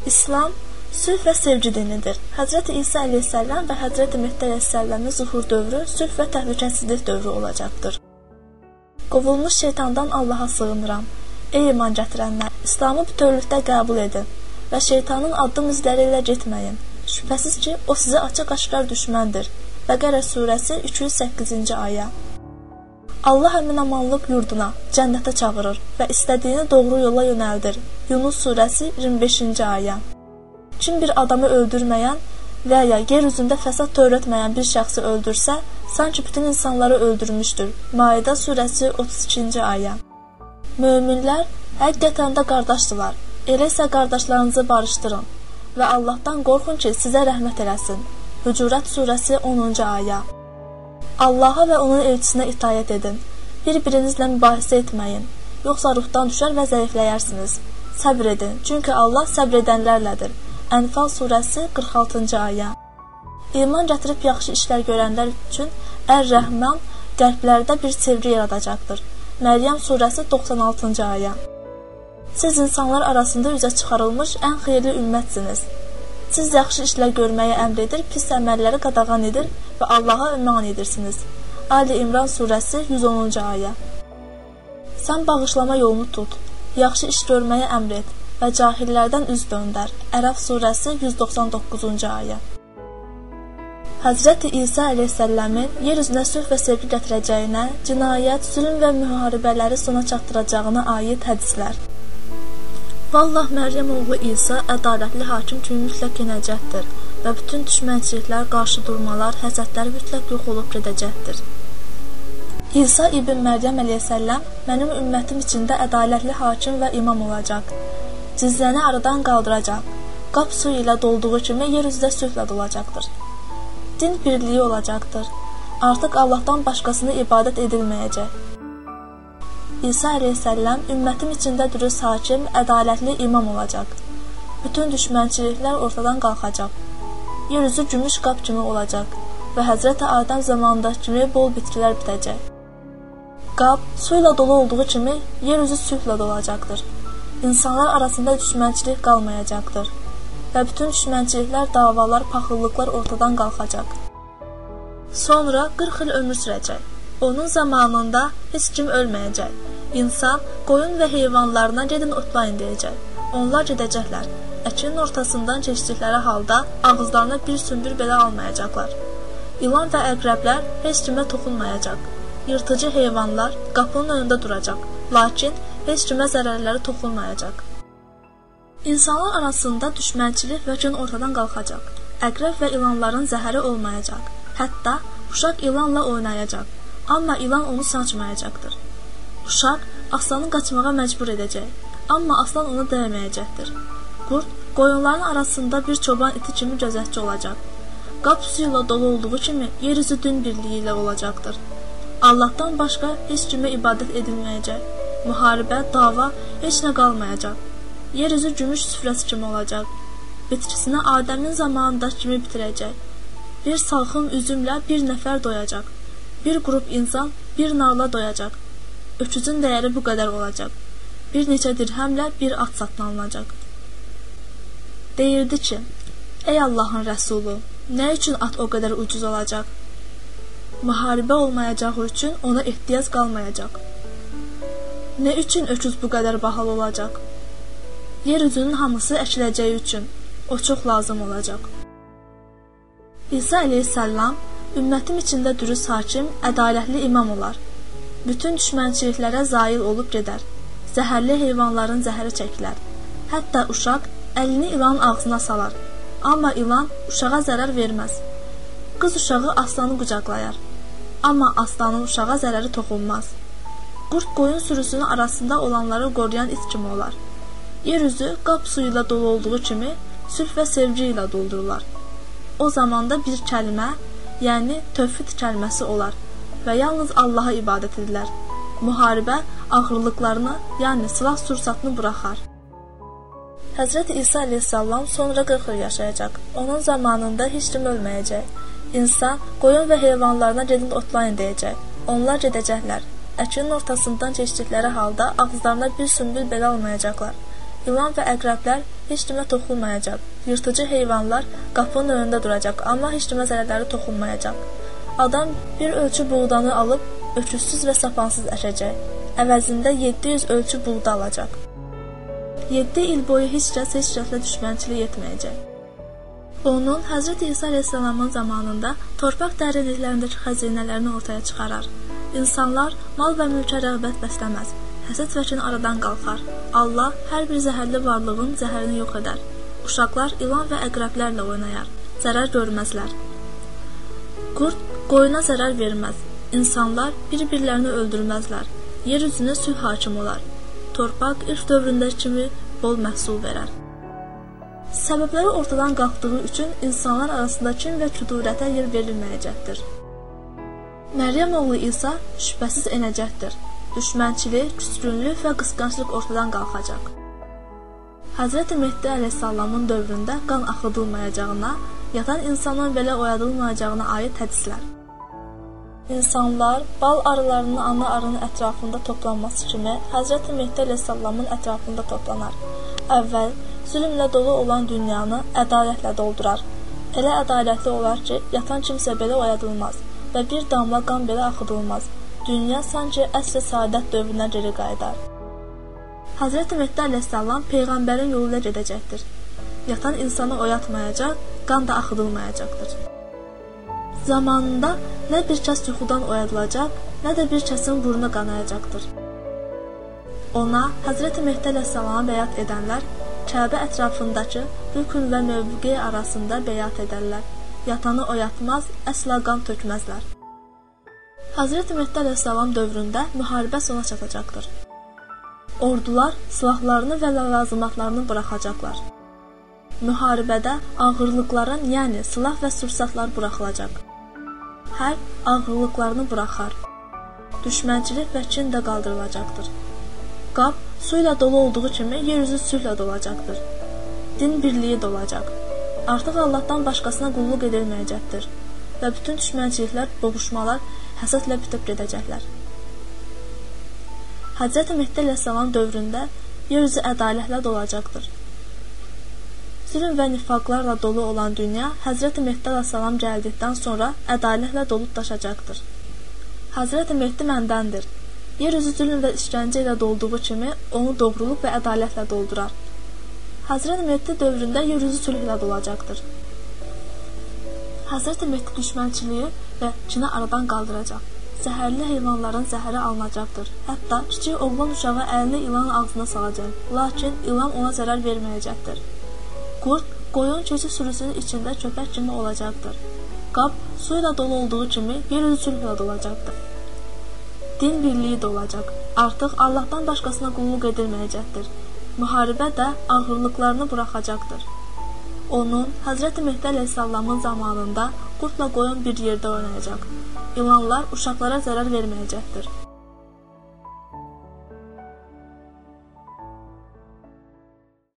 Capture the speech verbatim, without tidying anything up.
İslam sülh və sevgi dinidir. Həzrəti İsa əleyhissalam və Həzrəti Mehdi əleyhissalamın zuhur dövrü sülh və təhlükəsizlik dövrü olacaqdır. Qovulmuş şeytandan Allaha sığınıram. Ey iman gətirənlər, İslamı bütövlükdə qəbul edin və şeytanın addım izləri ilə getməyin. Şübhəsiz ki, o sizə açıq-aşkar düşməndir. Bəqərə surəsi üç yüz səkkizinci ayə. Allah əmin-amanlıq yurduna, cənnətə çağırır və istədiyini doğru yola yönəldir. Yunus surəsi iyirmi beşinci ayə. Kim bir adamı öldürməyən və ya yer üzündə fəsad törətməyən bir şəxsi öldürsə, sanki bütün insanları öldürmüşdür. Maidə surəsi otuz ikinci ayə. Möminlər həqiqətən də qardaşdırlar. Elə isə qardaşlarınızı barışdırın və Allahdan qorxun ki, sizə rəhmət eləsin. Hucurat surəsi onuncu ayə. Allaha və onun elçisinə itayət edin. Bir-birinizlə mübahisə etməyin, yoxsa ruhdan düşər və zəifləyərsiniz. Səbr edin, çünki Allah səbr edənlərlədir. Ənfal surəsi qırx altıncı ayə. İman gətirib yaxşı işlər görənlər üçün Ər-Rəhman qəlblərdə bir sevgi yaradacaqdır. Məryəm surəsi doxsan altıncı ayə. Siz insanlar arasında üzə çıxarılmış ən xeyirli ümmətsiniz. Siz yaxşı işlər görməyə əmr edir, pis əməlləri qadağan edir və Allaha iman edirsiniz. Ali İmran surəsi yüz onuncu ayə. Sən bağışlama yolunu tut, yaxşı iş görməyə əmr et və cahillərdən üz döndər. Ərəf surəsi yüz doxsan doqquzuncu ayə. Həzrəti İsa əleyhissalamın yer üzünə sülh və sevgi gətirəcəyinə, cinayət, zülm və müharibələri sona çatdıracağına aid hədislər. Vallah Məryəm oğlu İsa ədalətli hakim kimi mütləq yenəcəkdir və bütün düşmənçiliklər, qarşı durmalar, həsədlər mütləq yox olub gedəcəkdir. İsa ibn Məryəm əleyhissalam mənim ümmətim içində ədalətli hakim və imam olacaq. Cizləni aradan qaldıracaq. Qap su ilə dolduğu kimi yer üzdə sülhlə dolacaqdır. Din birliyi olacaqdır. Artıq Allahdan başqasına ibadət edilməyəcək. İsa əleyhissalam ümmətim içində dürüst hakim, ədalətli imam olacaq. Bütün düşmənçiliklər ortadan qalxacaq. Yer üzü gümüş qap kimi olacaq və Həzrəti Adəm zamanındakı kimi bol bitkilər bitəcək. Qap su ilə dolu olduğu kimi yer üzü sülhlə dolacaqdır. İnsanlar arasında düşmənçilik qalmayacaqdır və bütün düşmənçiliklər, davalar, paxıllıqlar ortadan qalxacaq. Sonra qırx il ömür sürəcək. Onun zamanında heç kim ölməyəcək. İnsan qoyun və heyvanlarına gedin otlayın deyəcək. Onlar gedəcəklər. Əkinin ortasından keçdikləri halda ağızlarına bir sümbül belə almayacaqlar. İlan və əqrəblər heç kimə toxunmayacaq. Yırtıcı heyvanlar qapının önündə duracaq. Lakin heç kimə zərərləri toxunmayacaq. İnsanlar arasında düşmənçilik və gün ortadan qalxacaq. Əqrəb və ilanların zəhəri olmayacaq. Hətta uşaq ilanla oynayacaq. Amma ilan onu sancmayacaqdır. Uşaq aslanı qaçmağa məcbur edəcək. Amma aslan onu dəyməyəcəkdir. Qurd qoyunların arasında bir çoban iti kimi gözətçi olacaq. Qap su ilə dolu olduğu kimi yer üzü din birliyi ilə olacaqdır. Allahdan başqa heç kimə ibadət edilməyəcək. Müharibə, dava heç nə qalmayacaq. Yer üzü gümüş süfrəsi kimi olacaq. Bitkisini Adəmin zamanında kimi bitirəcək. Bir salxım üzümlə bir nəfər doyacaq. Bir qrup insan bir narla doyacaq. Öküzün dəyəri bu qədər olacaq. Bir neçə dirhəmlə bir at satın alınacaq. Deyirdi ki, ey Allahın rəsulu, nə üçün at o qədər ucuz olacaq? Müharibə olmayacağı üçün ona ehtiyac qalmayacaq. Nə üçün öküz bu qədər bahalı olacaq? Yer üzünün hamısı əkiləcəyi üçün o çox lazım olacaq. İsa əleyhissalam ümmətim içində dürüst hakim, ədalətli imam olar. Bütün düşmənçiliklərə zail olub gedər. Zəhərli heyvanların zəhəri çəkilər. Hətta uşaq əlini ilanın ağzına salar. Amma ilan uşağa zərər verməz. Qız uşağı aslanı qucaqlayar. Amma aslanın uşağa zərəri toxunmaz. Qurd qoyun sürüsünün arasında olanları qoruyan it kimi olar. Yer üzü qap suyu ilə dolu olduğu kimi sülh və sevgi ilə doldurular. O zamanda bir kəlmə, yəni tövhid kəlməsi olar və yalnız Allaha ibadət edilər. Müharibə ağırlıqlarını, yəni silah sursatını buraxar. Həzrəti İsa əleyhissalam sonra qırx il yaşayacaq. Onun zamanında heç kim ölməyəcək. İnsan qoyun və heyvanlarına gedin otlayın deyəcək. Onlar gedəcəklər. Əkinin ortasından keçdikləri halda ağızlarına bir sümbül belə almayacaqlar. İlan və əqrəblər heç kimə toxunmayacaq. Yırtıcı heyvanlar qapının önündə duracaq, amma heç kimə zərərləri toxunmayacaq. Adam bir ölçü buğdanı alıb öküzsüz və sapansız əşəcək. Əvəzində yeddi yüz ölçü buğda alacaq. yeddi il boyu heç kəs heç kəslə düşmənçilik etməyəcək. Onun Həzrət İsa əleyhissalamın zamanında torpaq dərinliklərindəki xəzinələrini ortaya çıxarar. İnsanlar mal və mülkə rəğbət bəsləməz. Həsəd və kin aradan qalxar. Allah hər bir zəhərli varlığın zəhərini yox edər. Uşaqlar ilan və əqrəblərlə oynayar. Zərər görməzlər. Qurd qoyuna zərər verməz. İnsanlar bir-birlərini öldürməzlər. Yer üzünə sülh hakim olar. Torpaq ilk dövründə kimi bol məhsul verər. Səbəbləri ortadan qalxdığı üçün insanlar arasında kin və küdurətə yer verilməyəcəkdir. Məryəm oğlu İsa şübhəsiz enəcəkdir. Düşmənçilik, küskünlük və qısqanclıq ortadan qalxacaq. Həzrəti Mehdi əleyhissalamın dövründə qan axıdılmayacağına, yatan insanın belə oyadılmayacağına aid hədislər. İnsanlar bal arılarının ana arının ətrafında toplanması kimi Həzrəti Mehdi əleyhissalamın ətrafında toplanar. Əvvəl zülmlə dolu olan dünyanı ədalətlə doldurar. Elə ədalətli olar ki, yatan kimsə belə oyadılmaz və bir damla qan belə axıdılmaz. Dünya sanki əsr-i saadət dövrünə geri qayıdar. Həzrəti Mehdi əleyhissalam Peyğəmbərin yolu ilə gedəcəkdir. Yatan insanı oyatmayacaq, qan da axıdılmayacaqdır. Zamanında nə bir kəs yuxudan oyadılacaq, nə də bir kəsin burnu qanayacaqdır. Ona Həzrəti Mehdi əleyhissalama bəyat edənlər Kəbə ətrafındakı rükün və mövqe arasında bəyat edərlər. Yatanı oyatmaz, əsla qan tökməzlər. Həzrəti Mehdi əleyhissalam dövründə müharibə sona çatacaqdır. Ordular silahlarını və ləvazimatlarını buraxacaqlar. Müharibədə ağırlıqların, yəni silah və sursatlar buraxılacaq. Hər ağırlıqlarını buraxar. Düşmənçilik və kin də qaldırılacaqdır. Qab su ilə dolu olduğu kimi yeryüzü sülhlə dolacaqdır. Din birliyi dolacaq. Artıq Allahdan başqasına qulluq edilməyəcəkdir və bütün düşmənçiliklər, boğuşmalar həsədlə bitib gedəcəklər. Həzrəti Mehdi əleyhissalam dövründə yeryüzü ədalətlə dolacaqdır. Zülm və nifaqlarla dolu olan dünya Həzrəti Mehdi əleyhissalam gəldikdən sonra ədalətlə dolub daşacaqdır. Həzrəti Mehdi məndəndir. Yeryüzü zülm və işgəncə ilə dolduğu kimi onu doğruluq və ədalətlə doldurar. Həzrəti Mehdi dövründə yeryüzü sülhlə dolacaqdır. Həzrəti Mehdi düşmənçiliyi və kini aradan qaldıracaq. Zəhərli heyvanların zəhəri alınacaqdır. Hətta kiçik oğlan uşağı əlini ilanın ağzına salacaq. Lakin ilan ona zərər verməyəcəkdir. Qurd qoyun keçi sürüsünün içində köpək kimi olacaqdır. Qab su ilə dolu olduğu kimi yeryüzü sülhlə dolacaqdır. Din birliyi də olacaq. Artıq Allahdan başqasına qulluq edilməyəcəkdir. Müharibə də ağırlıqlarını buraxacaqdır. Onun Həzrəti Mehdi əleyhissalamın zamanında qurdla qoyun bir yerdə oynayacaq. İlanlar uşaqlara zərər verməyəcəkdir.